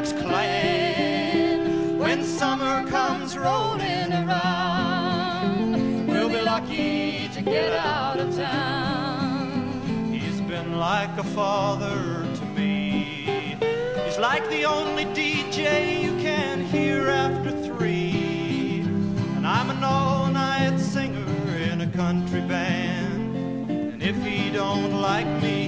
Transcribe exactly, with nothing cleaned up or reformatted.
Klux Klan. When summer comes rolling around, we'll be lucky to get out of town. He's been like a father to me. He's like the only D J you can hear after three. And I'm an all-night singer in a country band. And if he don't like me,